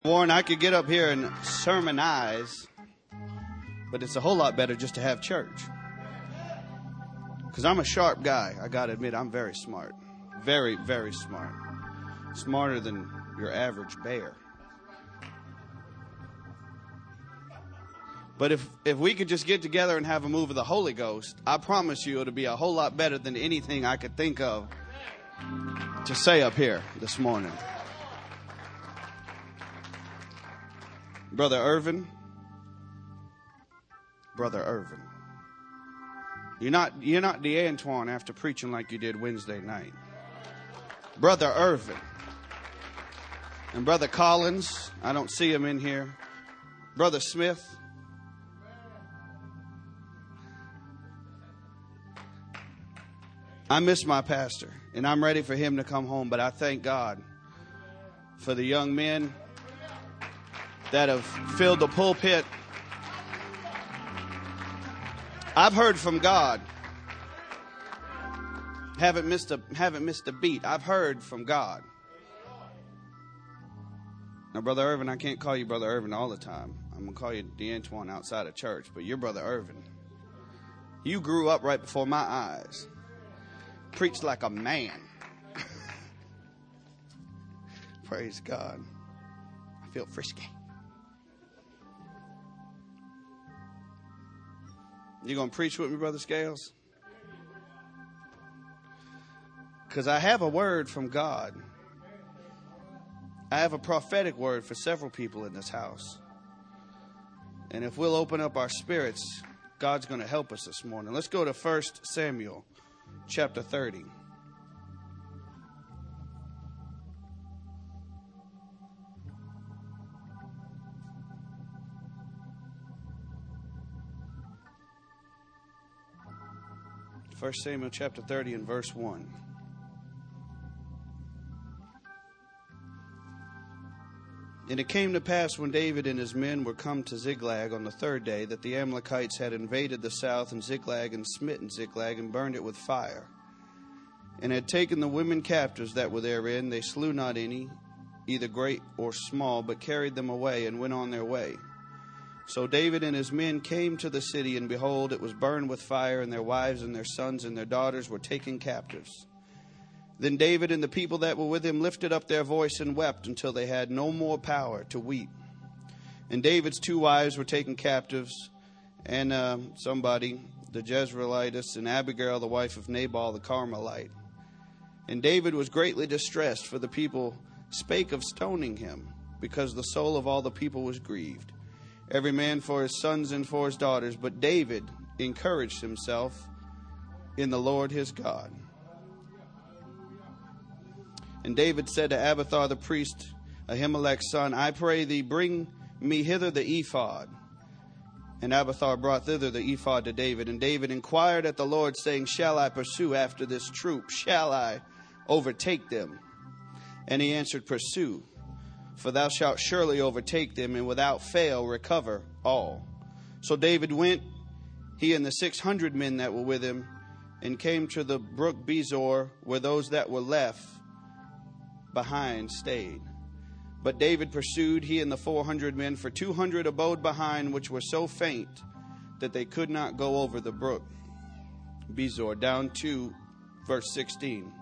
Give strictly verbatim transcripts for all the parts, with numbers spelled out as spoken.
Warren, I could get up here and sermonize, but it's a whole lot better just to have church. Because I'm a sharp guy. I got to admit, I'm very smart. Very, very smart. Smarter than your average bear. But if, if we could just get together and have a move of the Holy Ghost, I promise you it'll be a whole lot better than anything I could think of to say up here this morning. Brother Irvin, Brother Irvin, you're not you're not DeAntoine after preaching like you did Wednesday night. Brother Irvin and Brother Collins, I don't see him in here. Brother Smith, I miss my pastor and I'm ready for him to come home, but I thank God for the young men that have filled the pulpit. I've heard from God. Haven't missed a haven't missed a beat. I've heard from God. Now, Brother Irvin, I can't call you Brother Irvin all the time. I'm gonna call you DeAntoine outside of church, but you're Brother Irvin. You grew up right before my eyes. Preached like a man. Praise God. I feel frisky. You going to preach with me, Brother Scales? Because I have a word from God. I have a prophetic word for several people in this house. And if we'll open up our spirits, God's going to help us this morning. Let's go to First Samuel chapter thirty. First Samuel chapter thirty and verse one. And it came to pass when David and his men were come to Ziklag on the third day that the Amalekites had invaded the south and Ziklag and smitten Ziklag and burned it with fire. And had taken the women captives that were therein. They slew not any, either great or small, but carried them away and went on their way. So David and his men came to the city, and behold, it was burned with fire, and their wives and their sons and their daughters were taken captives. Then David and the people that were with him lifted up their voice and wept until they had no more power to weep. And David's two wives were taken captives, and uh, somebody, the Jezreelitess, and Abigail, the wife of Nabal the Carmelite. And David was greatly distressed, for the people spake of stoning him, because the soul of all the people was grieved, every man for his sons and for his daughters. But David encouraged himself in the Lord his God. And David said to Abiathar the priest, Ahimelech's son, I pray thee, bring me hither the ephod. And Abiathar brought thither the ephod to David. And David inquired at the Lord, saying, Shall I pursue after this troop? Shall I overtake them? And he answered, Pursue. For thou shalt surely overtake them, and without fail recover all. So David went, he and the six hundred men that were with him, and came to the brook Bezor, where those that were left behind stayed. But David pursued, he and the four hundred men, for two hundred abode behind, which were so faint that they could not go over the brook Bezor. Down to verse sixteen.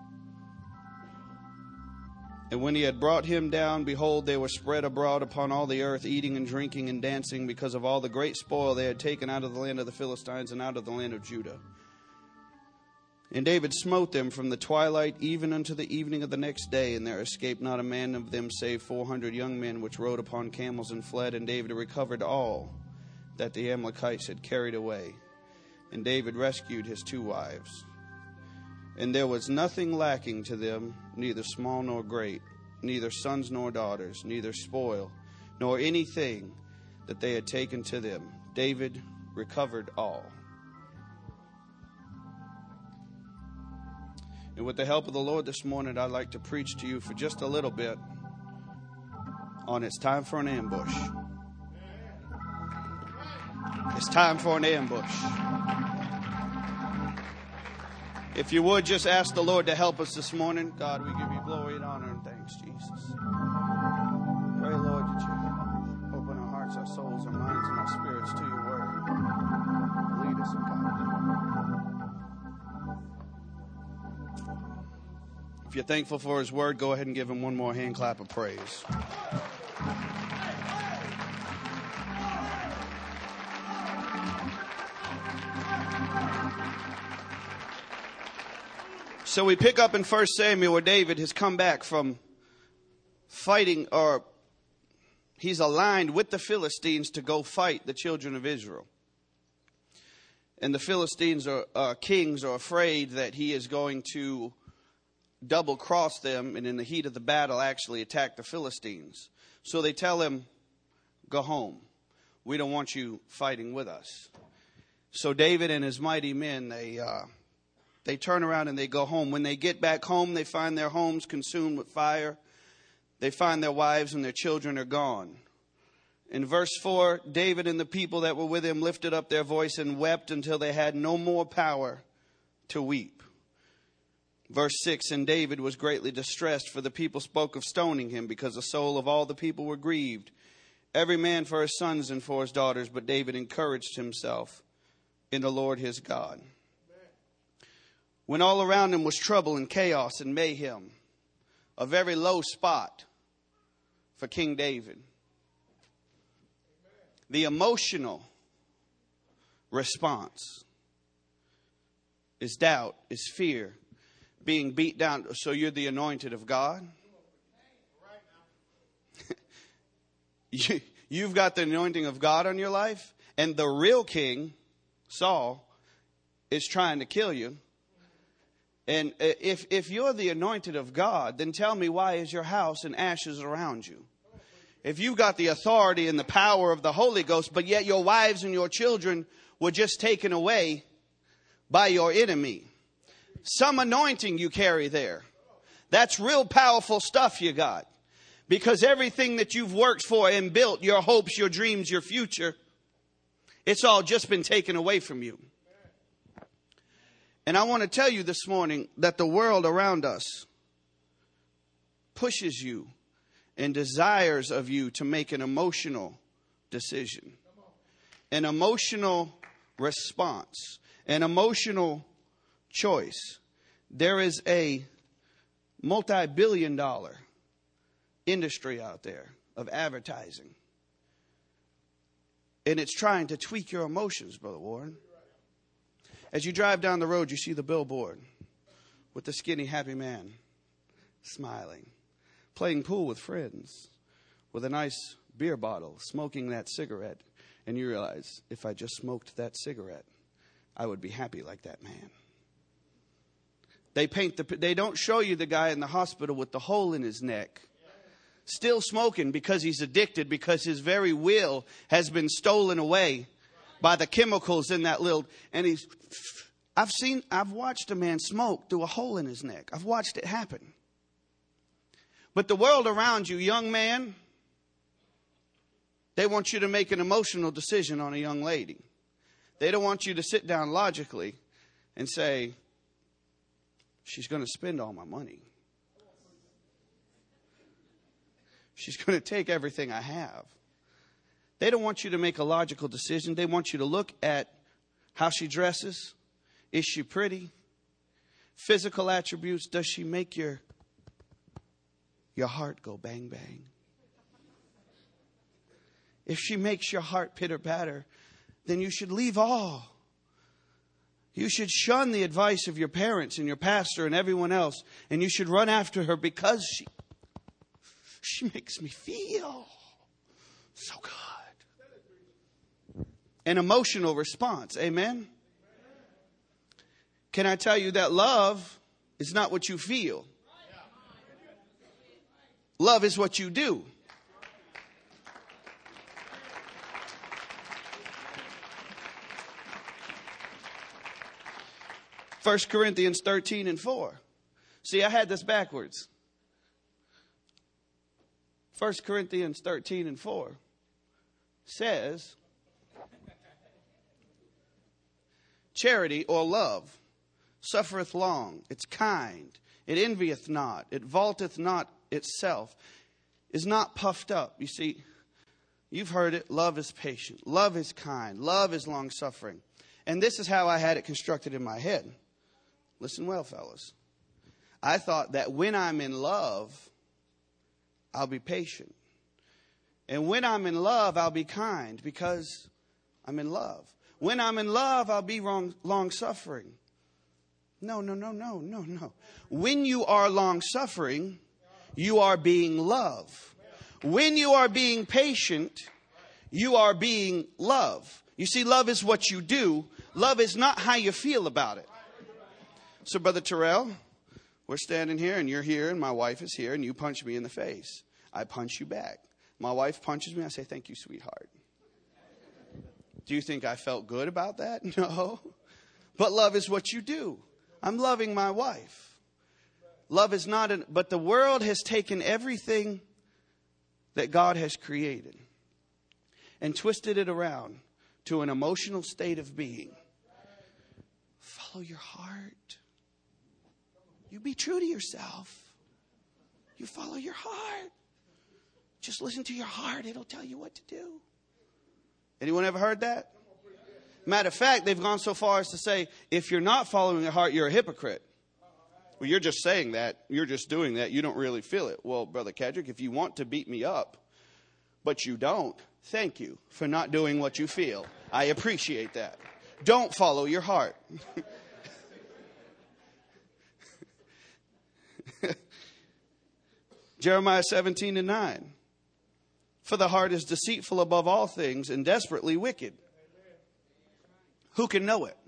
And when he had brought him down, behold, they were spread abroad upon all the earth, eating and drinking and dancing, because of all the great spoil they had taken out of the land of the Philistines and out of the land of Judah. And David smote them from the twilight even unto the evening of the next day, and there escaped not a man of them save four hundred young men, which rode upon camels and fled. And David recovered all that the Amalekites had carried away. And David rescued his two wives. And there was nothing lacking to them, neither small nor great, neither sons nor daughters, neither spoil, nor anything that they had taken to them. David recovered all. And with the help of the Lord this morning, I'd like to preach to you for just a little bit on It's Time for an Ambush. It's time for an ambush. If you would, just ask the Lord to help us this morning. God, we give you glory and honor and thanks, Jesus. Pray, Lord, that you If you're thankful for his word, go ahead and give him one more hand clap of praise. So we pick up in First Samuel where David has come back from fighting, or he's aligned with the Philistines to go fight the children of Israel. And the Philistines are uh, kings are afraid that he is going to double cross them and in the heat of the battle actually attack the Philistines. So they tell him, go home. We don't want you fighting with us. So David and his mighty men, they uh, they turn around and they go home. When they get back home, they find their homes consumed with fire. They find their wives and their children are gone. In verse four, David and the people that were with him lifted up their voice and wept until they had no more power to weep. Verse six, and David was greatly distressed, for the people spoke of stoning him, because the soul of all the people were grieved, every man for his sons and for his daughters. But David encouraged himself in the Lord his God. When all around him was trouble and chaos and mayhem, a very low spot for King David. The emotional response is doubt, is fear, being beat down. So you're the anointed of God? you, you've got the anointing of God on your life, and the real king, Saul, is trying to kill you. And if if you're the anointed of God, then tell me, why is your house in ashes around you? If you've got the authority and the power of the Holy Ghost, but yet your wives and your children were just taken away by your enemy. Some anointing you carry there. That's real powerful stuff you got. Because everything that you've worked for and built, your hopes, your dreams, your future, it's all just been taken away from you. And I want to tell you this morning that the world around us pushes you and desires of you to make an emotional decision, an emotional response, an emotional choice. There is a multi-billion dollar industry out there of advertising, and it's trying to tweak your emotions, Brother Warren. As you drive down the road, you see the billboard with the skinny, happy man smiling, playing pool with friends, with a nice beer bottle, smoking that cigarette. And you realize, if I just smoked that cigarette, I would be happy like that man. They paint the, they don't show you the guy in the hospital with the hole in his neck, still smoking because he's addicted, because his very will has been stolen away by the chemicals in that little, and he's, I've seen, I've watched a man smoke through a hole in his neck. I've watched it happen. But the world around you, young man, they want you to make an emotional decision on a young lady. They don't want you to sit down logically and say, she's going to spend all my money. She's going to take everything I have. They don't want you to make a logical decision. They want you to look at how she dresses. Is she pretty? Physical attributes. Does she make your, your heart go bang, bang? If she makes your heart pitter patter, then you should leave all. You should shun the advice of your parents and your pastor and everyone else. And you should run after her because she, she makes me feel so good. An emotional response. Amen. Can I tell you that love is not what you feel? Love is what you do. First Corinthians thirteen and four. See, I had this backwards. First Corinthians thirteen and four says, charity or love suffereth long, it's kind, it envieth not, it vaulteth not itself, is not puffed up. You see, you've heard it. Love is patient. Love is kind. Love is long suffering. And this is how I had it constructed in my head. Listen well, fellas. I thought that when I'm in love, I'll be patient. And when I'm in love, I'll be kind because I'm in love. When I'm in love, I'll be wrong, long-suffering. No, no, no, no, no, no. When you are long-suffering, you are being love. When you are being patient, you are being love. You see, love is what you do. Love is not how you feel about it. So, Brother Terrell, we're standing here and you're here and my wife is here and you punch me in the face. I punch you back. My wife punches me. I say, thank you, sweetheart. Do you think I felt good about that? No. But love is what you do. I'm loving my wife. Love is not an, but the world has taken everything that God has created and twisted it around to an emotional state of being. Follow your heart. You be true to yourself. You follow your heart. Just listen to your heart. It'll tell you what to do. Anyone ever heard that? Matter of fact, they've gone so far as to say, if you're not following your heart, you're a hypocrite. Well, you're just saying that. You're just doing that. You don't really feel it. Well, Brother Kedrick, if you want to beat me up, but you don't, thank you for not doing what you feel. I appreciate that. Don't follow your heart. Jeremiah seventeen and nine. For the heart is deceitful above all things and desperately wicked. Who can know it?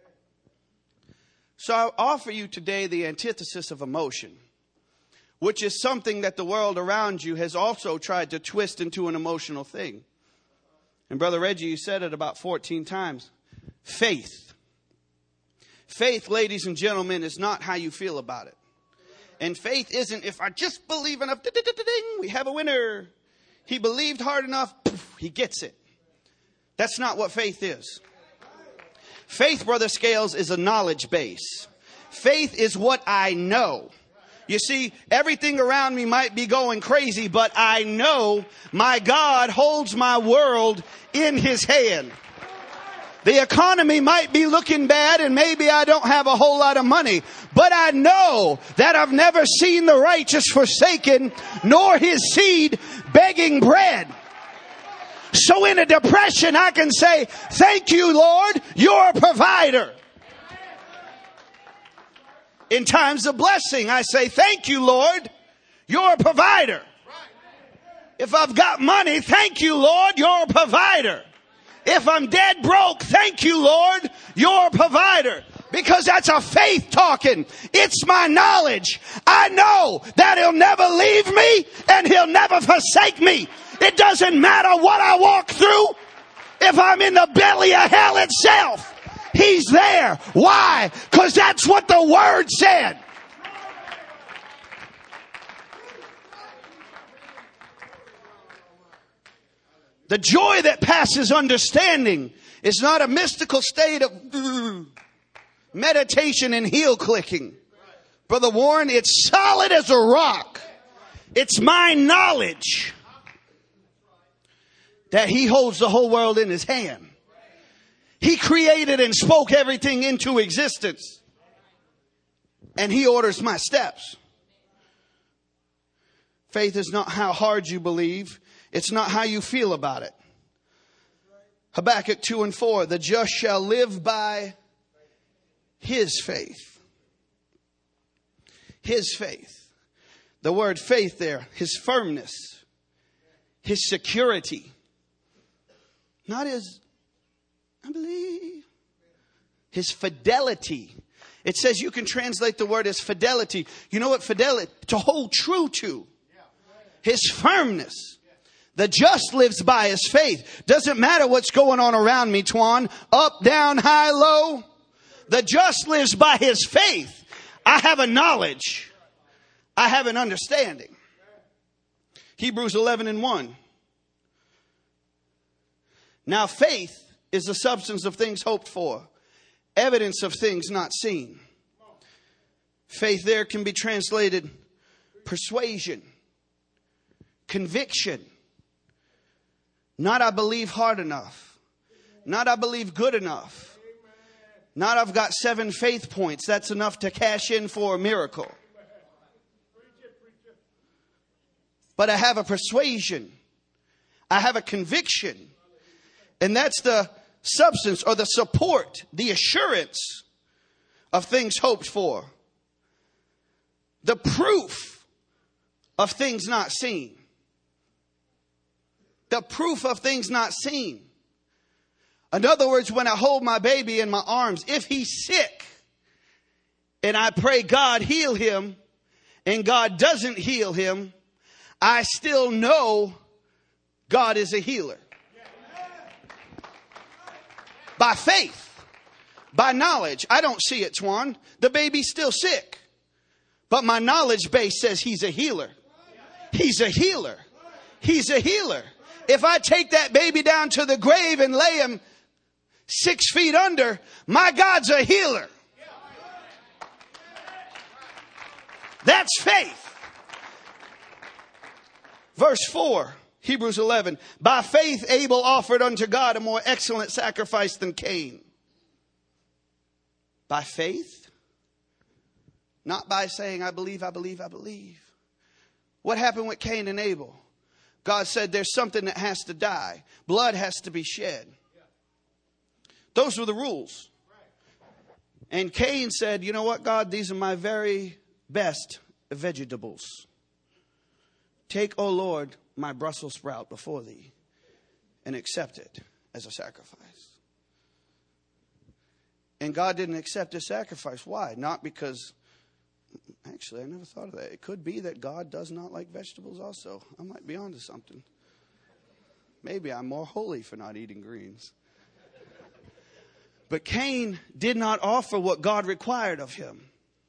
So I offer you today the antithesis of emotion, which is something that the world around you has also tried to twist into an emotional thing. And Brother Reggie, you said it about fourteen times. Faith. Faith, ladies and gentlemen, is not how you feel about it. And faith isn't, if I just believe enough, we have a winner. He believed hard enough, he gets it. That's not what faith is. Faith, Brother Scales, is a knowledge base. Faith is what I know. You see, everything around me might be going crazy, but I know my God holds my world in his hand. The economy might be looking bad and maybe I don't have a whole lot of money, but I know that I've never seen the righteous forsaken, nor his seed begging bread. So in a depression, I can say, thank you, Lord, you're a provider. In times of blessing, I say, thank you, Lord, you're a provider. If I've got money, thank you, Lord, you're a provider. If I'm dead broke, thank you, Lord, you're a provider. Because that's a faith talking. It's my knowledge. I know that he'll never leave me and he'll never forsake me. It doesn't matter what I walk through. If I'm in the belly of hell itself, he's there. Why? Because that's what the word said. The joy that passes understanding is not a mystical state of uh, meditation and heel clicking. Brother Warren, it's solid as a rock. It's my knowledge that he holds the whole world in his hand. He created and spoke everything into existence. And he orders my steps. Faith is not how hard you believe. It's not how you feel about it. Habakkuk two and four, the just shall live by his faith. His faith. The word faith there, his firmness, his security. Not his, I believe, his fidelity. It says you can translate the word as fidelity. You know what fidelity? To hold true to. His firmness. The just lives by his faith. Doesn't matter what's going on around me, Twan. Up, down, high, low. The just lives by his faith. I have a knowledge. I have an understanding. Hebrews eleven and one. Now faith is the substance of things hoped for, evidence of things not seen. Faith there can be translated persuasion, conviction. Not I believe hard enough. Not I believe good enough. Not I've got seven faith points. That's enough to cash in for a miracle. but I have a persuasion. I have a conviction. And that's the substance or the support, the assurance of things hoped for. The proof of things not seen. The proof of things not seen. In other words, when I hold my baby in my arms, if he's sick and I pray God heal him and God doesn't heal him, I still know God is a healer. By faith, by knowledge. I don't see it, Swan. The baby's still sick. But my knowledge base says he's a healer. He's a healer. He's a healer. If I take that baby down to the grave and lay him six feet under, my God's a healer. That's faith. Verse four, Hebrews eleven. By faith Abel offered unto God a more excellent sacrifice than Cain. By faith? Not by saying, I believe, I believe, I believe. What happened with Cain and Abel? God said there's something that has to die. Blood has to be shed. Those were the rules. And Cain said, you know what, God, these are my very best vegetables. Take, O Lord, my Brussels sprout before thee and accept it as a sacrifice. And God didn't accept his sacrifice. Why? Not because... Actually, I never thought of that. It could be that God does not like vegetables also. I might be onto something. Maybe I'm more holy for not eating greens. But Cain did not offer what God required of him.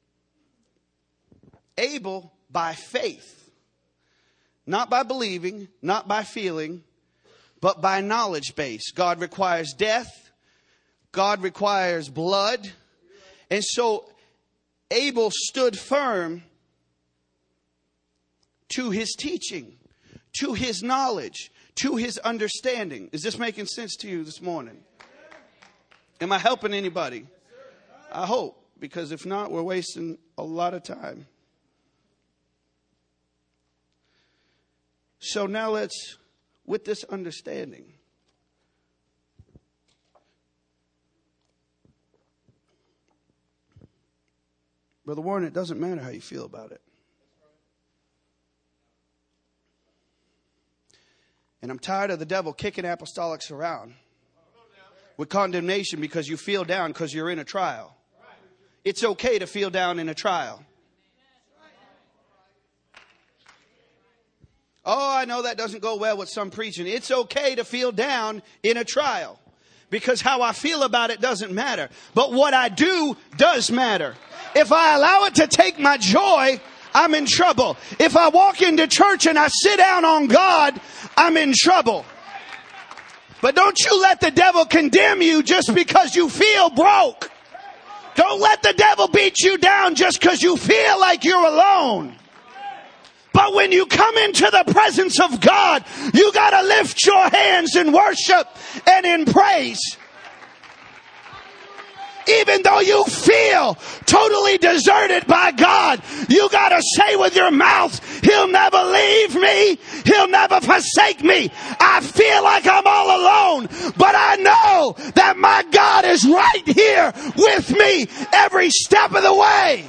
Abel, by faith, not by believing, not by feeling, but by knowledge base. God requires death. God requires blood. And so Abel stood firm to his teaching, to his knowledge, to his understanding. Is this making sense to you this morning? Am I helping anybody? I hope, because if not, we're wasting a lot of time. So now let's, with this understanding, Brother Warren, it doesn't matter how you feel about it. And I'm tired of the devil kicking apostolics around with condemnation because you feel down because you're in a trial. It's okay to feel down in a trial. Oh, I know that doesn't go well with some preaching. It's okay to feel down in a trial because how I feel about it doesn't matter. But what I do does matter. If I allow it to take my joy, I'm in trouble. If I walk into church and I sit down on God, I'm in trouble. But don't you let the devil condemn you just because you feel broke. Don't let the devil beat you down just because you feel like you're alone. But when you come into the presence of God, you got to lift your hands in worship and in praise. Even though you feel totally deserted by God, you got to say with your mouth, He'll never leave me. He'll never forsake me. I feel like I'm all alone, but I know that my God is right here with me every step of the way.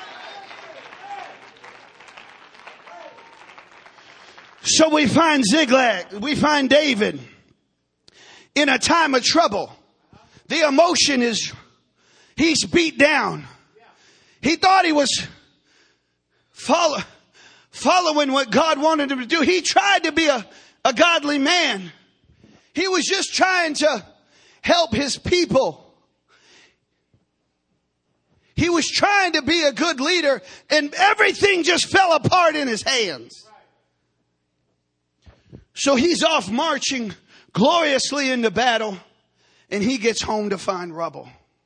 So we find Ziklag, we find David in a time of trouble. The emotion is, he's beat down. He thought he was follow, following what God wanted him to do. He tried to be a, a godly man. He was just trying to help his people. He was trying to be a good leader, and everything just fell apart in his hands. So he's off marching gloriously into battle, and he gets home to find rubble.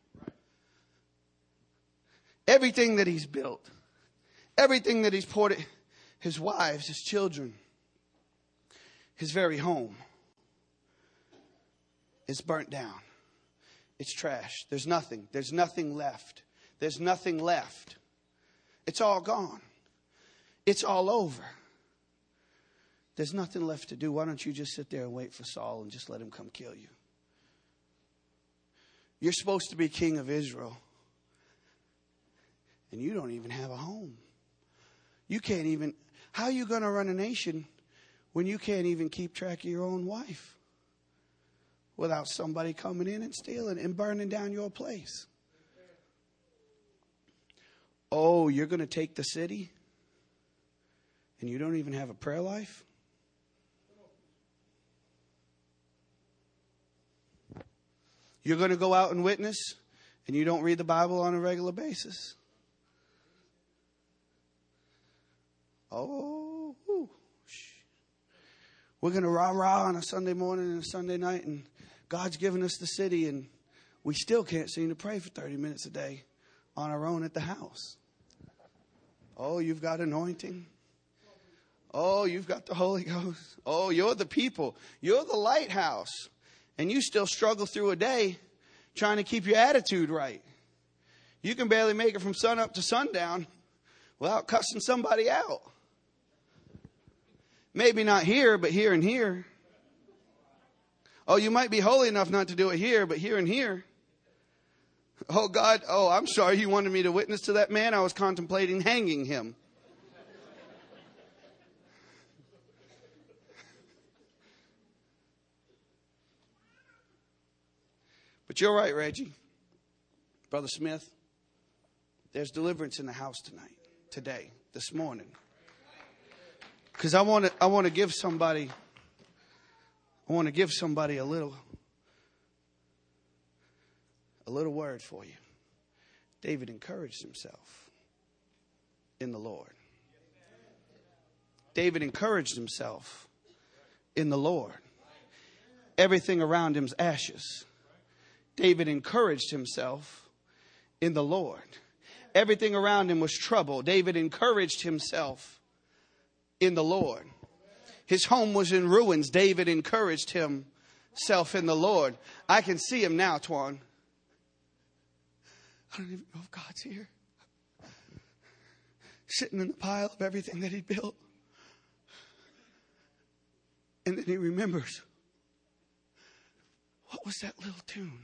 Everything that he's built, everything that he's poured, his wives, his children, his very home, is burnt down. It's trashed. There's nothing. There's nothing left. There's nothing left. It's all gone. It's all over. There's nothing left to do. Why don't you just sit there and wait for Saul and just let him come kill you? You're supposed to be king of Israel. And you don't even have a home. You can't even... How are you going to run a nation when you can't even keep track of your own wife? Without somebody coming in and stealing and burning down your place. Oh, you're going to take the city? And you don't even have a prayer life? You're going to go out and witness, and you don't read the Bible on a regular basis? Oh, whew. We're going to rah-rah on a Sunday morning and a Sunday night, and God's given us the city, and we still can't seem to pray for thirty minutes a day on our own at the house. Oh, you've got anointing. Oh, you've got the Holy Ghost. Oh, you're the people. You're the lighthouse. And you still struggle through a day trying to keep your attitude right. You can barely make it from sun up to sundown without cussing somebody out. Maybe not here, but here and here. Oh, you might be holy enough not to do it here, but here and here. Oh, God, oh, I'm sorry you wanted me to witness to that man. I was contemplating hanging him. But you're right, Reggie. Brother Smith, there's deliverance in the house tonight, today, this morning. Because I want to I want to give somebody I want to give somebody a little a little word for you. David encouraged himself in the Lord. David encouraged himself in the Lord. Everything around him's ashes. David encouraged himself in the Lord. Everything around him was trouble. David encouraged himself in the Lord. His home was in ruins. David encouraged himself in the Lord. I can see him now, Twan. I don't even know if God's here. Sitting in the pile of everything that he built. And then he remembers, what was that little tune?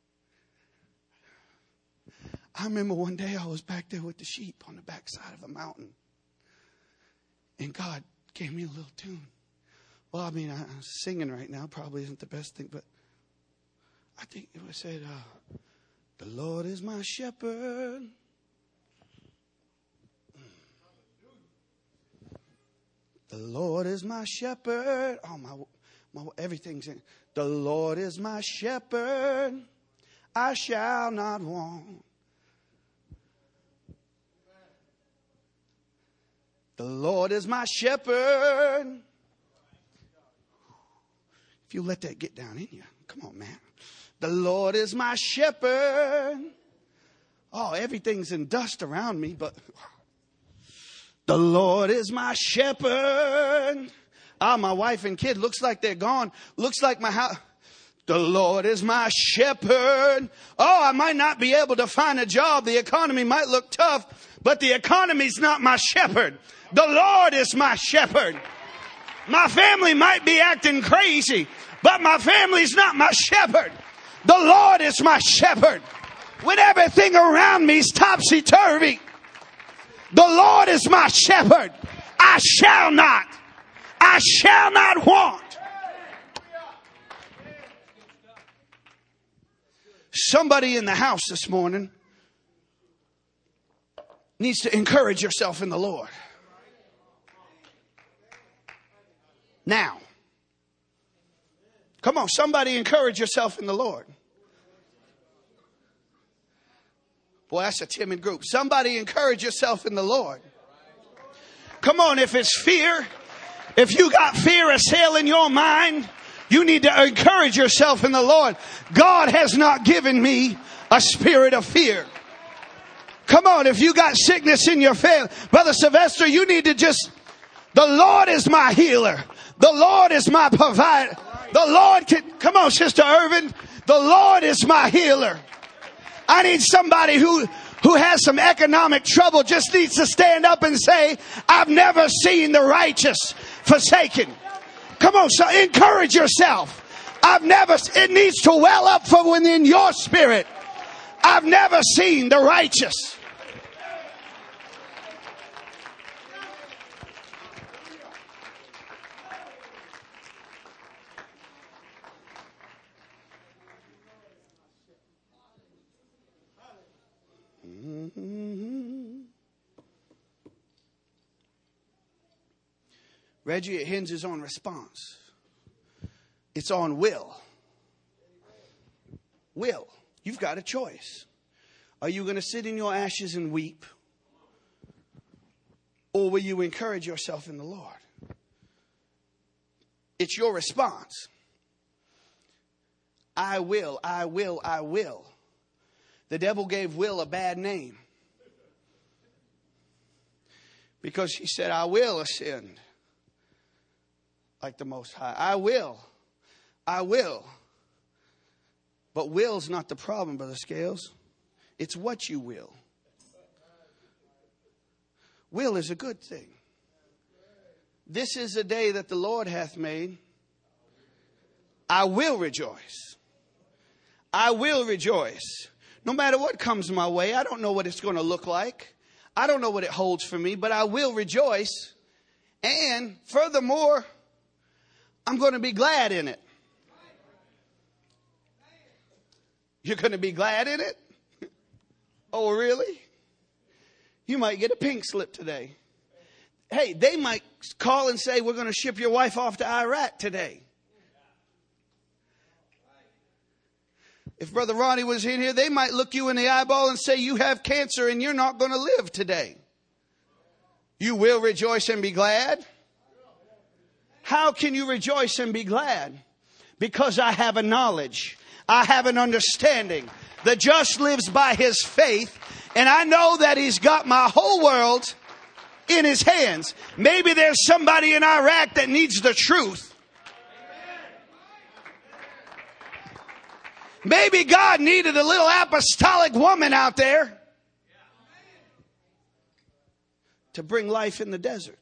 I remember one day I was back there with the sheep on the backside of a mountain. And God gave me a little tune. Well, I mean, I, I'm singing right now. Probably isn't the best thing, but I think it was said, uh, the Lord is my shepherd. The Lord is my shepherd. Oh, my, my everything's in. The Lord is my shepherd. I shall not want. The Lord is my shepherd. If you let that get down in you, come on, man. The Lord is my shepherd. Oh, everything's in dust around me, but the Lord is my shepherd. Ah, my wife and kid looks like they're gone. Looks like my house. The Lord is my shepherd. Oh, I might not be able to find a job. The economy might look tough, but the economy's not my shepherd. The Lord is my shepherd. My family might be acting crazy, but my family's not my shepherd. The Lord is my shepherd. When everything around me is topsy-turvy, the Lord is my shepherd. I shall not, I shall not want. Somebody in the house this morning needs to encourage yourself in the Lord. Now. Come on, somebody encourage yourself in the Lord. Boy, that's a timid group. Somebody encourage yourself in the Lord. Come on, if it's fear, if you got fear assailing your mind, you need to encourage yourself in the Lord. God has not given me a spirit of fear. Come on, if you got sickness in your family, Brother Sylvester, you need to just, the Lord is my healer. The Lord is my provider. The Lord can, come on, Sister Irvin. The Lord is my healer. I need somebody who, who has some economic trouble, just needs to stand up and say, I've never seen the righteous forsaken. Come on, so encourage yourself. I've never, it needs to well up from within your spirit. I've never seen the righteous. Mm-hmm. Reggie, it hinges on response. It's on will. Will. You've got a choice. Are you going to sit in your ashes and weep? Or will you encourage yourself in the Lord? It's your response. I will, I will, I will. The devil gave will a bad name. Because he said, I will ascend like the Most High. I will. I will. But will's not the problem, Brother Scales. It's what you will. Will is a good thing. This is a day that the Lord hath made. I will rejoice. I will rejoice. No matter what comes my way, I don't know what it's going to look like. I don't know what it holds for me, but I will rejoice. And furthermore, I'm going to be glad in it. You're going to be glad in it? Oh, really? You might get a pink slip today. Hey, they might call and say, we're going to ship your wife off to Iraq today. If Brother Ronnie was in here, they might look you in the eyeball and say, you have cancer and you're not going to live today. You will rejoice and be glad. How can you rejoice and be glad? Because I have a knowledge. I have an understanding. The just lives by his faith. And I know that he's got my whole world in his hands. Maybe there's somebody in Iraq that needs the truth. Maybe God needed a little apostolic woman out there to bring life in the desert.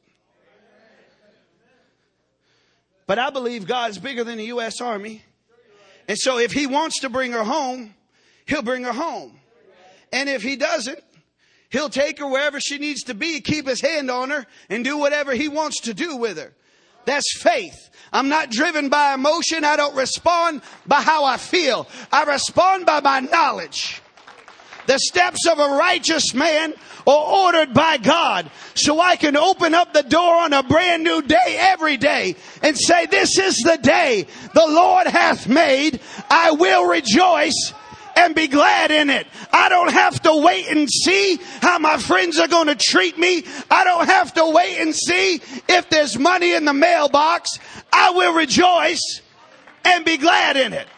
But I believe God's bigger than the U S Army. And so if he wants to bring her home, he'll bring her home. And if he doesn't, he'll take her wherever she needs to be, keep his hand on her, and do whatever he wants to do with her. That's faith. I'm not driven by emotion. I don't respond by how I feel. I respond by my knowledge. The steps of a righteous man are ordered by God. So I can open up the door on a brand new day every day and say, this is the day the Lord hath made. I will rejoice and be glad in it. I don't have to wait and see how my friends are going to treat me. I don't have to wait and see if there's money in the mailbox. I will rejoice and be glad in it.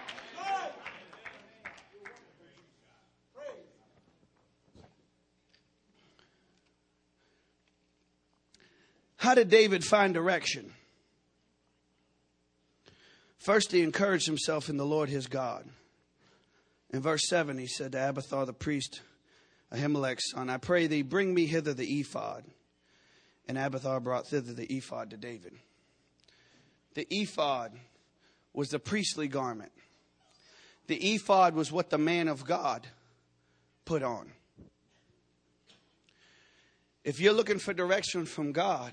How did David find direction? First, he encouraged himself in the Lord his God. In verse seven, he said to Abiathar the priest, Ahimelech's son, I pray thee, bring me hither the ephod. And Abiathar brought thither the ephod to David. The ephod was the priestly garment. The ephod was what the man of God put on. If you're looking for direction from God,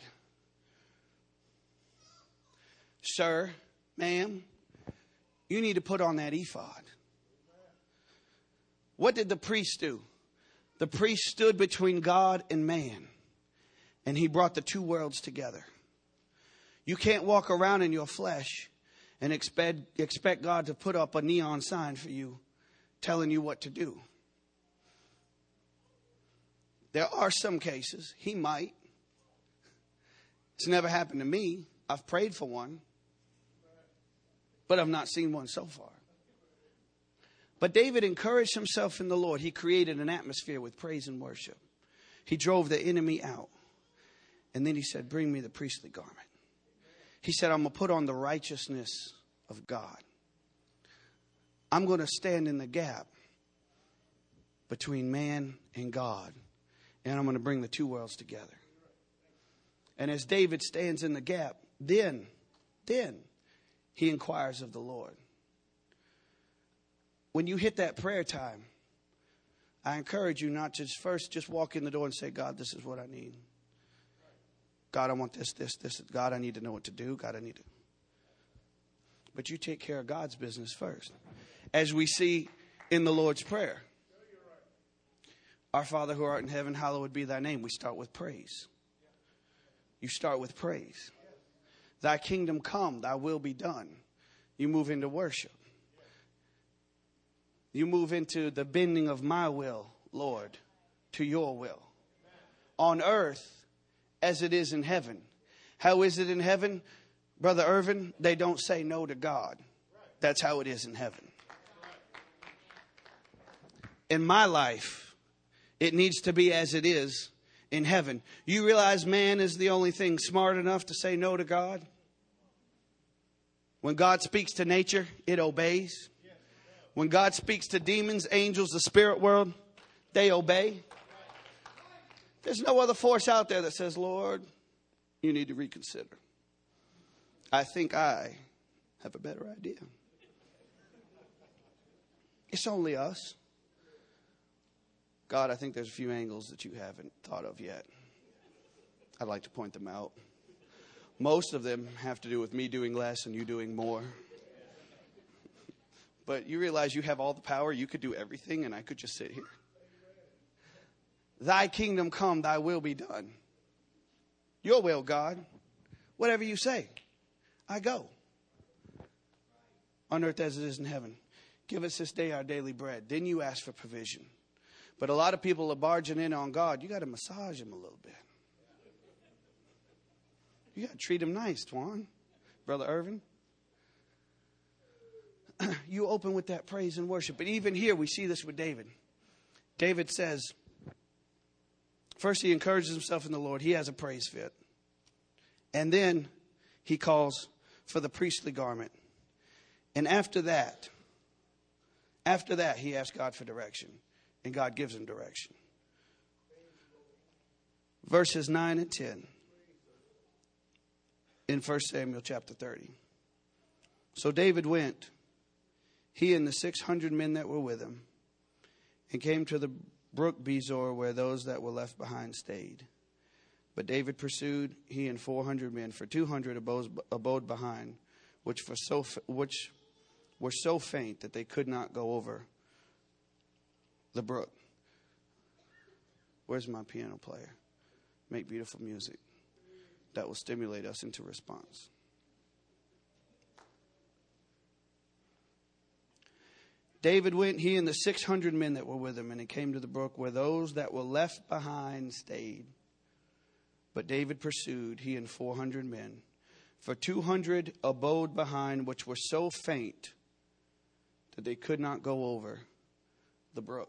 sir, ma'am, you need to put on that ephod. What did the priest do? The priest stood between God and man, and he brought the two worlds together. You can't walk around in your flesh and expect, expect God to put up a neon sign for you telling you what to do. There are some cases he might. It's never happened to me. I've prayed for one, but I've not seen one so far. But David encouraged himself in the Lord. He created an atmosphere with praise and worship. He drove the enemy out. And then he said, bring me the priestly garment. He said, I'm going to put on the righteousness of God. I'm going to stand in the gap between man and God. And I'm going to bring the two worlds together. And as David stands in the gap, then then he inquires of the Lord. When you hit that prayer time, I encourage you not to just first just walk in the door and say, God, this is what I need. God, I want this, this, this. God, I need to know what to do. God, I need to. But you take care of God's business first. As we see in the Lord's Prayer. Our Father who art in heaven, hallowed be thy name. We start with praise. You start with praise. Thy kingdom come, thy will be done. You move into worship. You move into the bending of my will, Lord, to your will. On earth as it is in heaven. How is it in heaven? Brother Irvin, they don't say no to God. That's how it is in heaven. In my life, it needs to be as it is in heaven. You realize man is the only thing smart enough to say no to God? When God speaks to nature, it obeys. When God speaks to demons, angels, the spirit world, they obey. There's no other force out there that says, Lord, you need to reconsider. I think I have a better idea. It's only us. God, I think there's a few angles that you haven't thought of yet. I'd like to point them out. Most of them have to do with me doing less and you doing more. But you realize you have all the power. You could do everything and I could just sit here. Thy kingdom come, thy will be done. Your will, God. Whatever you say, I go. On earth as it is in heaven. Give us this day our daily bread. Then you ask for provision. But a lot of people are barging in on God. You got to massage him a little bit. You got to treat him nice, Twan. Brother Irvin. You open with that praise and worship. But even here we see this with David. David says, first he encourages himself in the Lord. He has a praise fit. And then he calls for the priestly garment. And after that, after that, he asks God for direction. And God gives him direction. Verses nine and ten. In First Samuel chapter thirty. So David went, he and the six hundred men that were with him, and came to the brook Bezor, where those that were left behind stayed. But David pursued, he and four hundred men, for two hundred abode behind, which for so which were so faint that they could not go over the brook. Where's my piano player? Make beautiful music that will stimulate us into response. David went, he and the six hundred men that were with him, and he came to the brook where those that were left behind stayed. But David pursued, he and four hundred men. For two hundred abode behind, which were so faint that they could not go over the brook.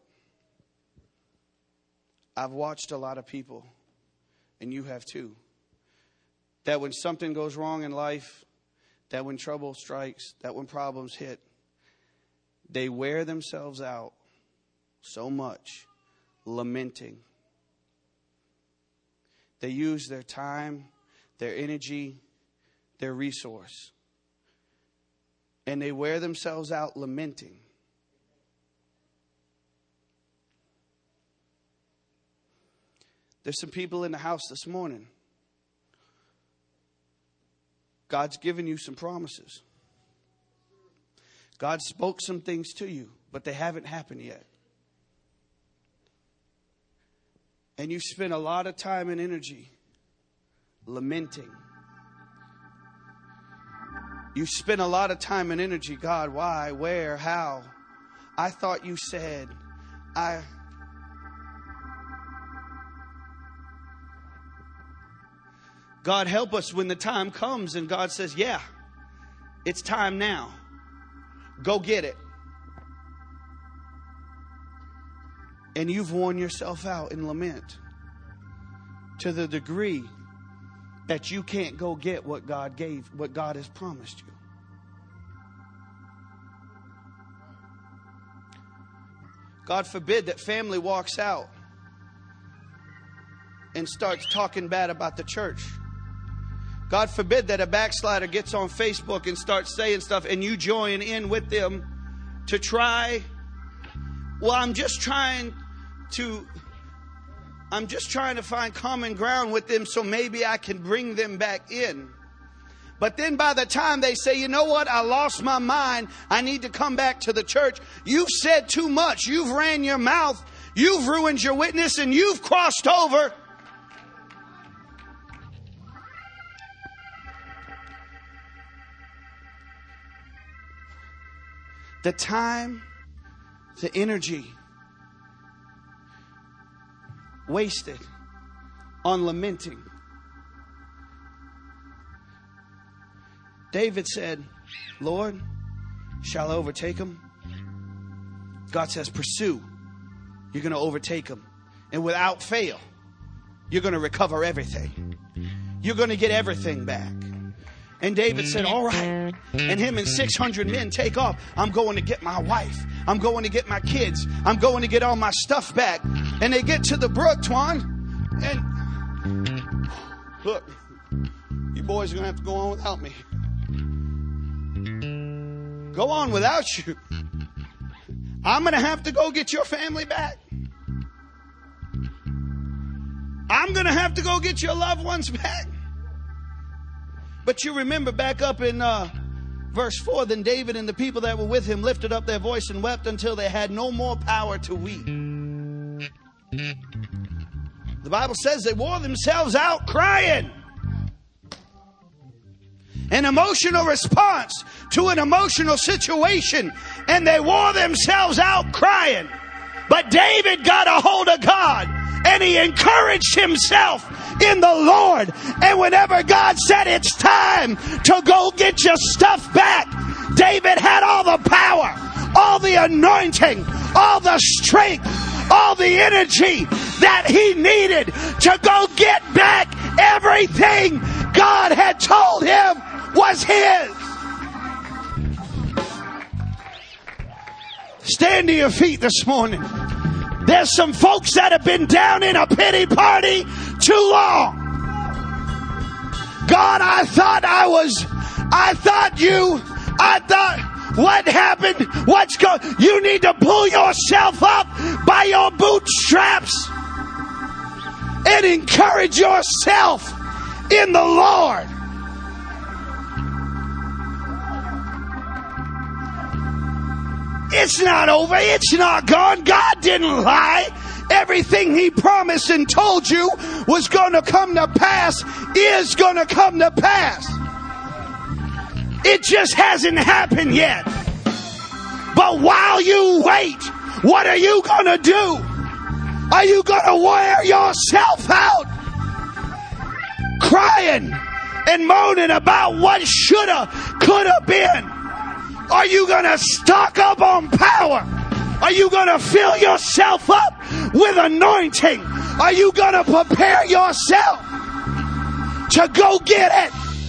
I've watched a lot of people, and you have too, that when something goes wrong in life, that when trouble strikes, that when problems hit, they wear themselves out so much lamenting. They use their time, their energy, their resource. And they wear themselves out lamenting. There's some people in the house this morning. God's given you some promises. God spoke some things to you, but they haven't happened yet. And you spend a lot of time and energy lamenting. You spend a lot of time and energy, God, why, where, how? I thought you said, I... God, help us when the time comes and God says, yeah, it's time now. Go get it. And you've worn yourself out in lament to the degree that you can't go get what God gave, what God has promised you. God forbid that family walks out and starts talking bad about the church. God forbid that a backslider gets on Facebook and starts saying stuff and you join in with them to try. Well, I'm just trying to, I'm just trying to find common ground with them so maybe I can bring them back in. But then by the time they say, you know what, I lost my mind, I need to come back to the church. You've said too much. You've ran your mouth. You've ruined your witness and you've crossed over. The time, the energy wasted on lamenting. David said, Lord, shall I overtake him? God says, pursue. You're going to overtake him. And without fail, you're going to recover everything. You're going to get everything back. And David said, all right. And him and six hundred men take off. I'm going to get my wife. I'm going to get my kids. I'm going to get all my stuff back. And they get to the brook, Twan. And look, you boys are going to have to go on without me. Go on without you. I'm going to have to go get your family back. I'm going to have to go get your loved ones back. But you remember back up in uh, verse four, then David and the people that were with him lifted up their voice and wept until they had no more power to weep. The Bible says they wore themselves out crying. An emotional response to an emotional situation, and they wore themselves out crying. But David got a hold of God and he encouraged himself in the Lord. And whenever God said it's time to go get your stuff back, David had all the power, all the anointing, all the strength, all the energy that he needed to go get back everything God had told him was his. Stand to your feet this morning. There's some folks that have been down in a pity party too long. God, I thought I was, I thought you, I thought, what happened? What's going, you need to pull yourself up by your bootstraps and encourage yourself in the Lord. It's not over. It's not gone. God didn't lie. Everything he promised and told you was going to come to pass is going to come to pass. It just hasn't happened yet. But while you wait, what are you going to do? Are you going to wear yourself out crying and moaning about what shoulda, coulda been? Are you going to stock up on power? Are you going to fill yourself up with anointing? Are you going to prepare yourself to go get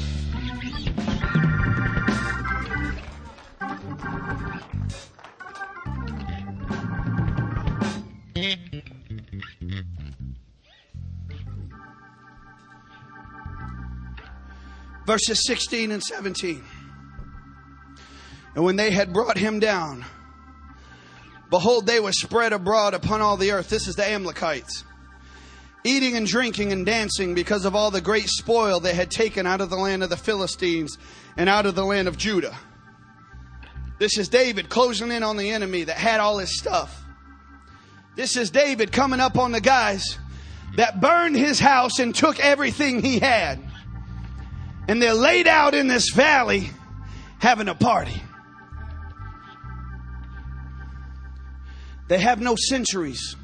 it? Verses sixteen and seventeen. And when they had brought him down, behold, they were spread abroad upon all the earth. This is the Amalekites. Eating and drinking and dancing because of all the great spoil they had taken out of the land of the Philistines and out of the land of Judah. This is David closing in on the enemy that had all his stuff. This is David coming up on the guys that burned his house and took everything he had. And they're laid out in this valley having a party. They have no sentries.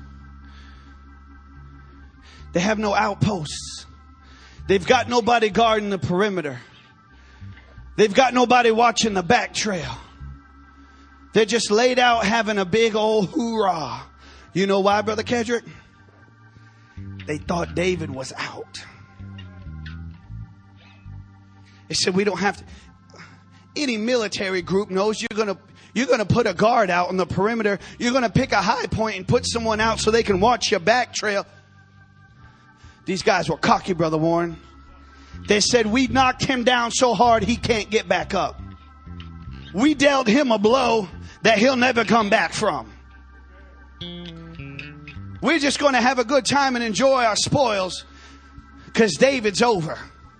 They have no outposts. They've got nobody guarding the perimeter. They've got nobody watching the back trail. They're just laid out having a big old hoorah. You know why, Brother Kedrick? They thought David was out. They said, we don't have to. Any military group knows you're going to You're going to put a guard out on the perimeter. You're going to pick a high point and put someone out so they can watch your back trail. These guys were cocky, Brother Warren. They said, we knocked him down so hard he can't get back up. We dealt him a blow that he'll never come back from. We're just going to have a good time and enjoy our spoils because David's over.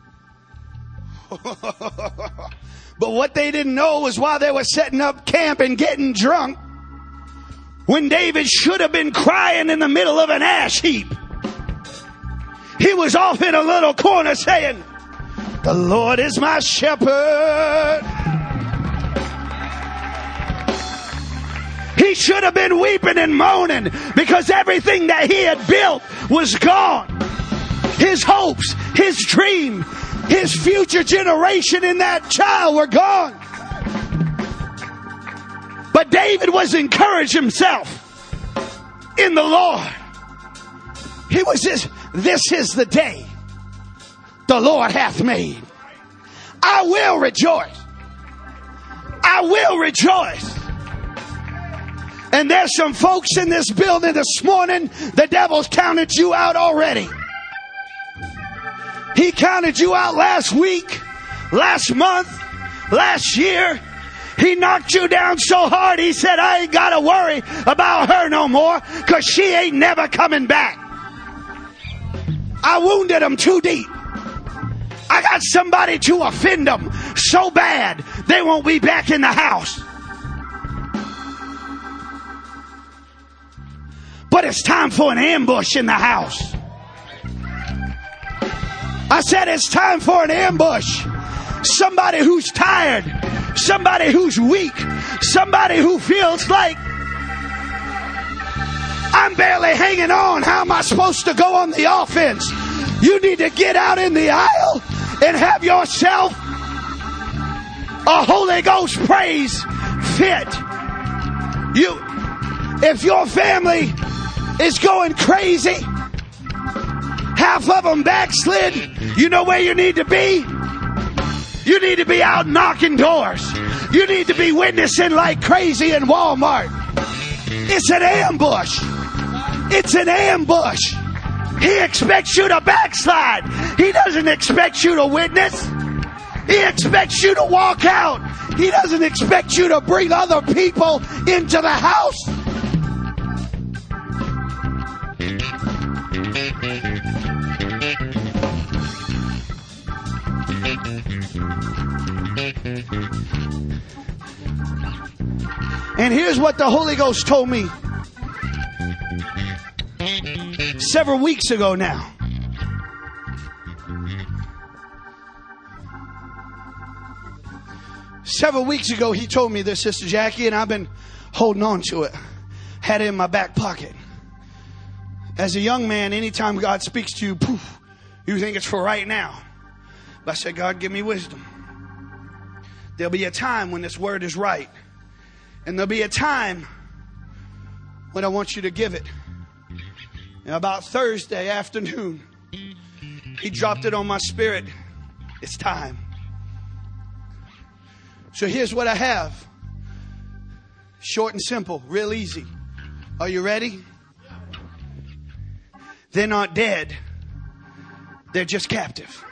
But what they didn't know was while they were setting up camp and getting drunk, when David should have been crying in the middle of an ash heap, he was off in a little corner saying, the Lord is my shepherd. He should have been weeping and moaning because everything that he had built was gone. His hopes, his dream, his future generation in that child were gone. But David was encouraging himself in the Lord. He was just, this is the day the Lord hath made. I will rejoice. I will rejoice. And there's some folks in this building this morning, the devil's counted you out already. He counted you out last week, last month, last year. He knocked you down so hard, he said, I ain't got to worry about her no more because she ain't never coming back. I wounded him too deep. I got somebody to offend them so bad they won't be back in the house. But it's time for an ambush in the house. I said it's time for an ambush. Somebody who's tired. Somebody who's weak. Somebody who feels like I'm barely hanging on. How am I supposed to go on the offense? You need to get out in the aisle and have yourself a Holy Ghost praise fit. You, if your family is going crazy, half of them backslid, you know where you need to be? You need to be out knocking doors. You need to be witnessing like crazy in Walmart. It's an ambush. It's an ambush. He expects you to backslide. He doesn't expect you to witness. He expects you to walk out. He doesn't expect you to bring other people into the house. And here's what the Holy Ghost told me several weeks ago now. Several weeks ago, he told me this, Sister Jackie, and I've been holding on to it. Had it in my back pocket. As a young man, anytime God speaks to you, poof, you think it's for right now. But I said, God, give me wisdom. There'll be a time when this word is right. And there'll be a time when I want you to give it. And about Thursday afternoon, he dropped it on my spirit. It's time. So here's what I have. Short and simple, real easy. Are you ready? They're not dead. They're just captive.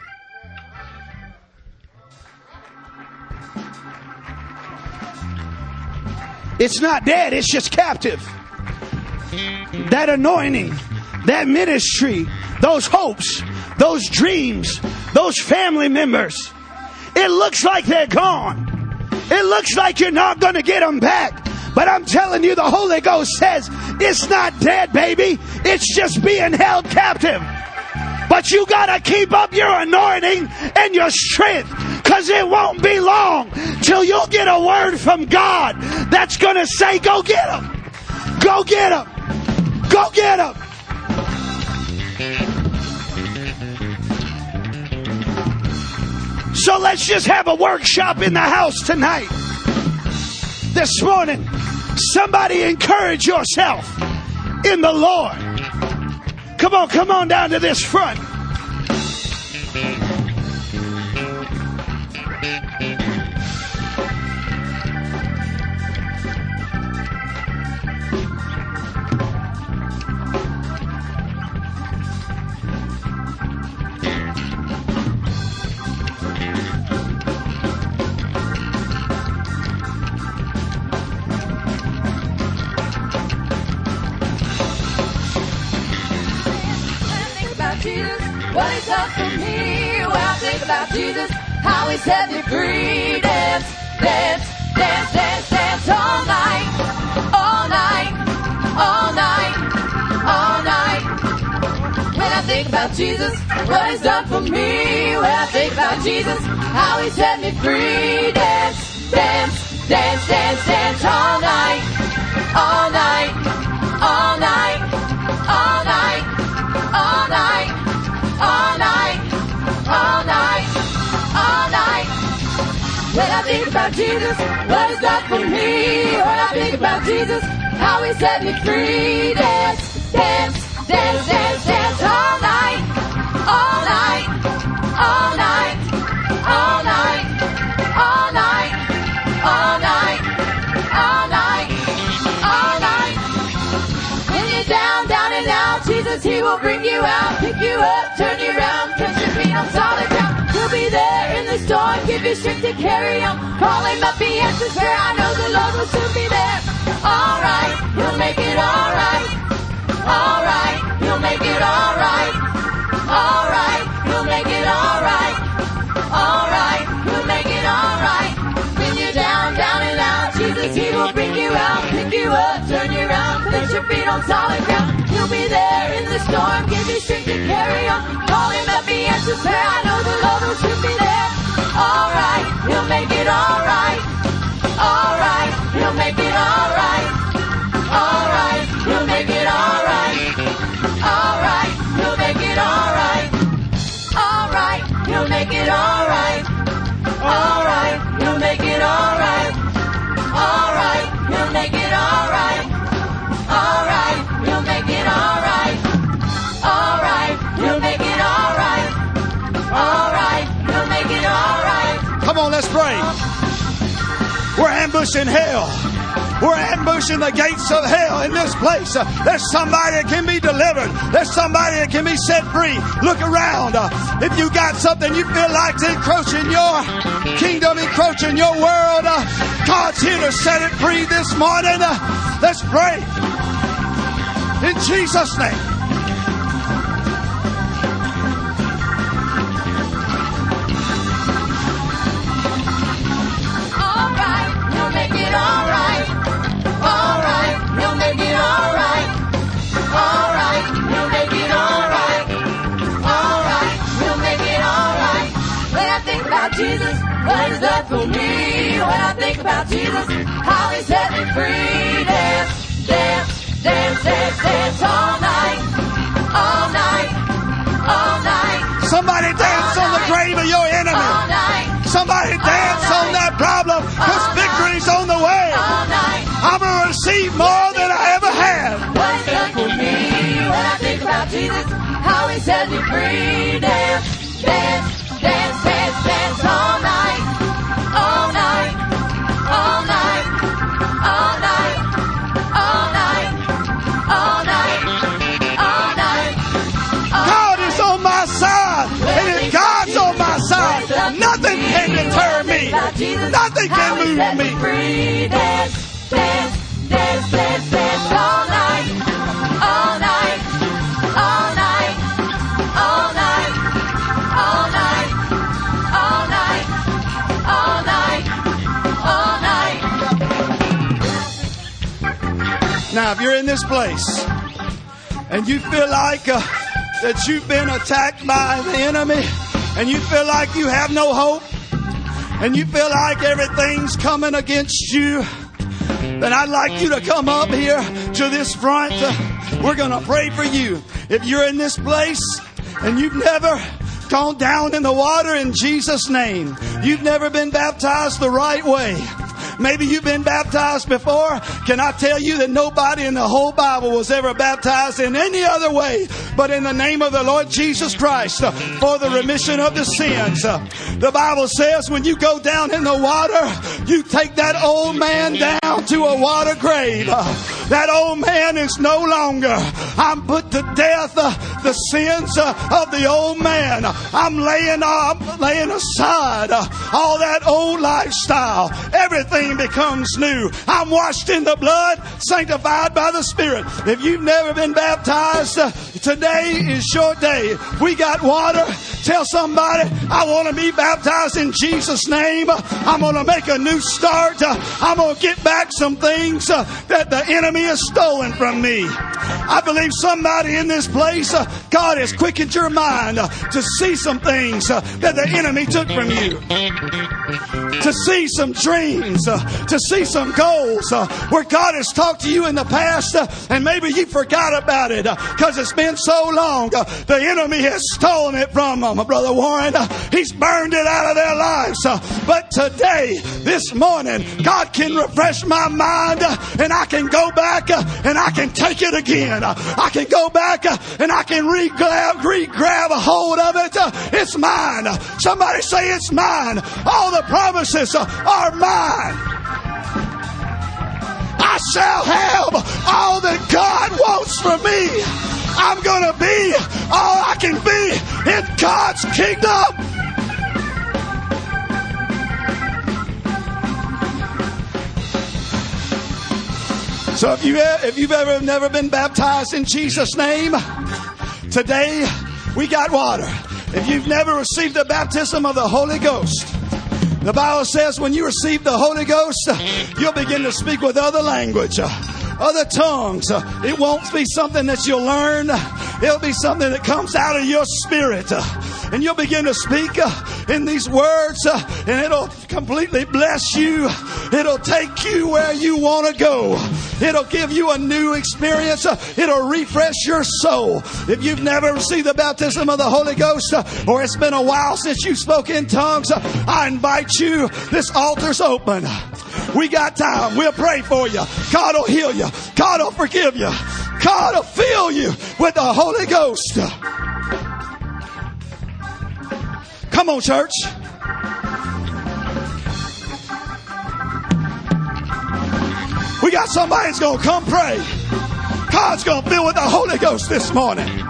It's not dead, it's just captive. That anointing, that ministry, those hopes, those dreams, those family members, it looks like they're gone. It looks like you're not going to get them back. But I'm telling you, the Holy Ghost says it's not dead, baby. It's just being held captive. But you got to keep up your anointing and your strength, because it won't be long till you'll get a word from God that's going to say, go get them. Go get them. Go get them. So let's just have a workshop in the house tonight. This morning, somebody encourage yourself in the Lord. Come on, come on down to this front. about Jesus, how he set me free. Dance, dance, dance, dance, dance all night, all night, all night, all night. When I think about Jesus, what he's done for me. When I think about Jesus, how he set me free. Dance, dance, dance, dance, dance all night, all night, all night, all night, all night, all night, all night, all night. When I think about Jesus, what he's done for me. When I think about Jesus, how he set me free. Dance, dance, dance, dance, dance all night, all night, all night, all night, all night, all night, all night, all night. When you're down, down and out, Jesus, he will bring you out, pick you up, turn you around, touch your feet on solid ground. He'll be there in the storm, give you strength to carry on. Call him up, he answers prayer. I know the Lord will soon be there. All right, he'll make it all right. All right, he'll make it all right. All right, he'll make it all right. All right, he'll make it all right. When you're down, down and out, Jesus, he will bring you out, pick you up, turn you around, put your feet on solid ground. He'll be there in the storm, give you strength to carry on. Call him up, he answers prayer. I know the Lord will soon be there. All right, he'll make it all right. All right, he'll make it all right. All right, he'll make it all right. All right, he'll make it all right. All right, he'll make it all right. All right, he'll make it all right. All right, he'll make it all right. All right, he'll make it all right. All right, he'll make it all right. All right, he'll make it all right. Come on, let's pray. We're ambushing hell. We're ambushing the gates of hell in this place. Uh, there's somebody that can be delivered. There's somebody that can be set free. Look around. Uh, if you got something you feel like's encroaching your kingdom, encroaching your world, uh, God's here to set it free this morning. Uh, let's pray. In Jesus' name. All right, he'll make it all right. All right, he'll make it all right. All right, he'll make it all right. All right, he'll make it all right. When I think about Jesus, what he's done for me. When I think about Jesus, how he set me free. Dance, dance, dance, dance, dance all night, all night, all night. Somebody dance on the grave of your enemy. All night. Somebody dance on that problem, because victory's on the way. All night. I'm going to receive more than I ever had. What he's done for me. When I think about Jesus, how he set me free. Dance, dance, dance, dance, dance all night, all night, all night, all night, all night, all night, all night. God is on my side, and if God's on my side, nothing can deter me. Nothing can move me. Free. Dance, dance, dance, dance, dance all night, all night, all night, all night, all night, all night, all night, all night. Now, if you're in this place and you feel like uh, that you've been attacked by the enemy, and you feel like you have no hope, and you feel like everything's coming against you, then I'd like you to come up here to this front. Uh, we're going to pray for you. If you're in this place and you've never gone down in the water in Jesus' name, you've never been baptized the right way, maybe you've been baptized before. Can I tell you that nobody in the whole Bible was ever baptized in any other way but in the name of the Lord Jesus Christ uh, for the remission of the sins. Uh, the Bible says when you go down in the water, you take that old man down to a water grave. Uh, that old man is no longer. I'm put to death uh, the sins uh, of the old man. I'm laying, uh, I'm laying aside uh, all that old lifestyle. Everything becomes new. I'm washed in the blood, sanctified by the Spirit. If you've never been baptized, uh, today is your day. We got water Tell somebody, I want to be baptized in Jesus' name. I'm going to make a new start. I'm going to get back some things that the enemy has stolen from me. I believe somebody in this place, God has quickened your mind to see some things that the enemy took from you. To see some dreams, to see some goals where God has talked to you in the past and maybe you forgot about it because it's been so long. The enemy has stolen it from them, Brother Warren. He's burned it out of their lives. But today, this morning, God can refresh my mind and I can go back and I can take it again. I can go back and I can re-grab, re-grab a hold of it. It's mine. Somebody say it's mine. All the promises are mine. I shall have all that God wants for me. I'm going to be all I can be in God's kingdom. So if, you, if you've ever never been baptized in Jesus' name, today we got water. If you've never received the baptism of the Holy Ghost, the Bible says when you receive the Holy Ghost, you'll begin to speak with other language, other tongues. It won't be something that you'll learn. It'll be something that comes out of your spirit. And you'll begin to speak in these words, and it'll completely bless you. It'll take you where you want to go. It'll give you a new experience. It'll refresh your soul. If you've never received the baptism of the Holy Ghost, or it's been a while since you spoke in tongues, I invite you. This altar's open. We got time. We'll pray for you. God will heal you. God will forgive you. God will fill you with the Holy Ghost. Come on, church. We got somebody that's going to come pray. God's going to fill with the Holy Ghost this morning. When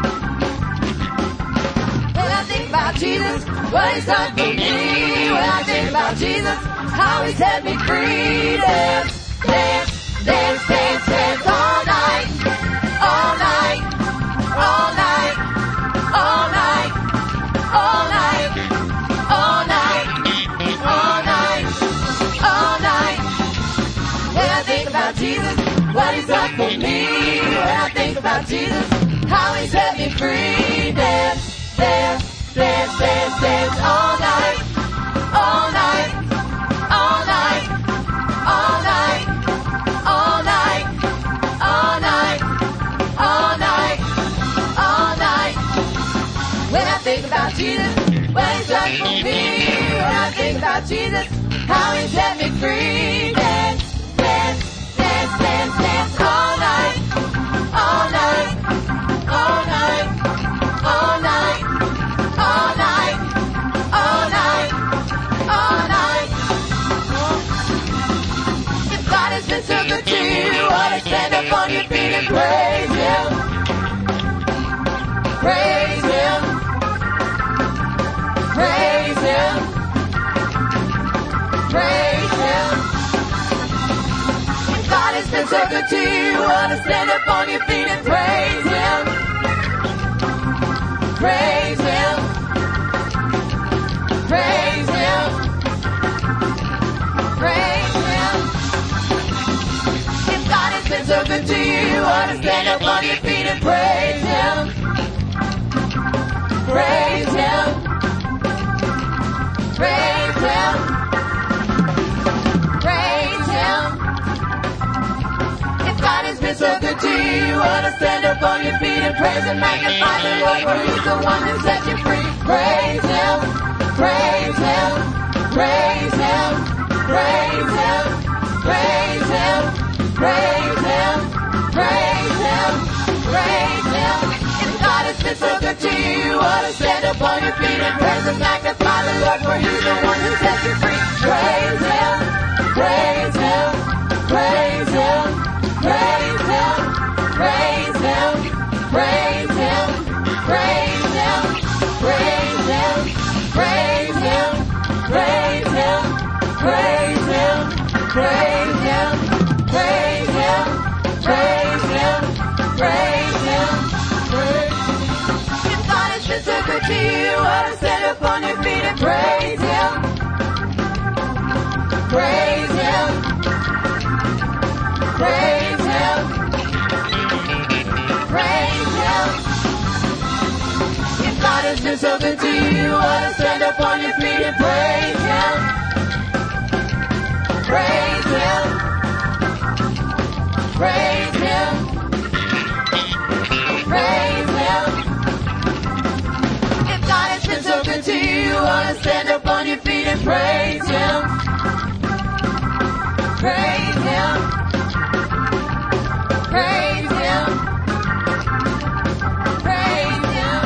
I think about Jesus, what He's done for me. When I think about Jesus, how He set me free. Dance, dance, dance, dance, dance all night, all night, all night, all night, all night, all night, all night, all night. When I think about Jesus, what He's done for me. When I think about Jesus, how He set me free. Dance, dance, dance, dance, dance all night, all night, all night, all night, all night, all night, all night, all night. When I think about Jesus, what He's done for me. When I think about Jesus, how He set me free. Dance, dance, dance, dance, dance all night, all night, all night, all night, all night, all night, all night. If God has been so good to you, ought to stand up on your feet and praise Him. Praise Him. Praise Him. Praise Him. If God has been so good to you, ought to stand up on your feet and praise Him. Praise Him. Praise Him. Praise Him. If God has been so good to you, ought to stand up on your feet and praise Him. Praise Him. Praise Him. Praise Him. If God has been so good to you, you ought to stand up on your feet and praise and magnify the Lord, for He's the one who set you free. Praise Him. Praise Him. Praise Him. Praise Him. Praise Him. Praise Him. Praise Him. Praise Him. If God has been so good to you, you ought to stand up on your feet and praise and magnify the Lord, for He's the one who set you free. Praise Him. Praise Him. Praise Him. Praise Him. Praise Him. Praise Him. Praise Him. Praise Him. Praise Him. Praise Him. Praise Him. Praise Him. Praise Him. Praise Him. Praise Him. Praise Him. If God has been so good to you, on your feet and praise Him. Praise Him. Praise Him. Praise Him. If God has been so good to you, you ought to stand up on your feet and praise Him. Praise Him. Praise Him. Praise Him. If God has been so good to you, you ought to stand up on your feet and praise Him. Praise Him. Praise Him. Praise Him.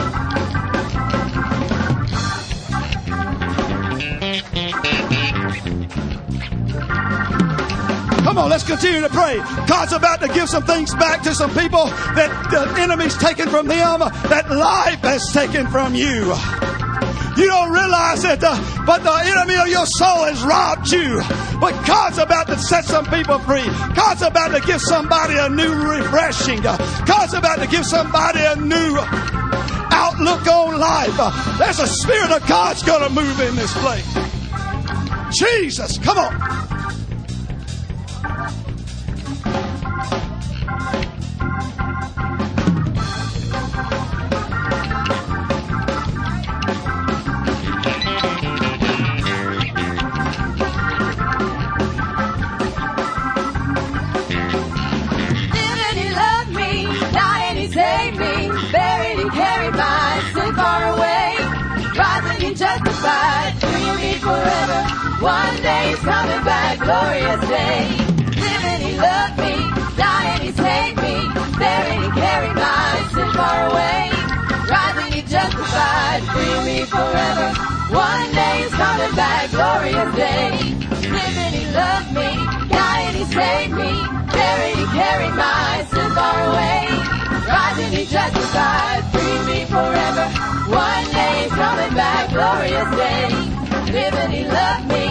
Come on, let's continue to pray. God's about to give some things back to some people that the enemy's taken from them, that life has taken from you. You don't realize it, uh, but the enemy of your soul has robbed you. But God's about to set some people free. God's about to give somebody a new refreshing. Uh, God's about to give somebody a new outlook on life. Uh, there's a Spirit of God's going to move in this place. Jesus, come on. Justified, free me forever. One day He's coming back, glorious day. Live and He loved me, died and He saved me, buried and He carried my sin far away. Rise and He justified, free me forever. One day He's coming back, glorious day. Live and He loved me, died and He saved me, buried and carried my sin far away. Rise and He justified, free me forever. One day He's coming back, glorious day. Live and He loved me,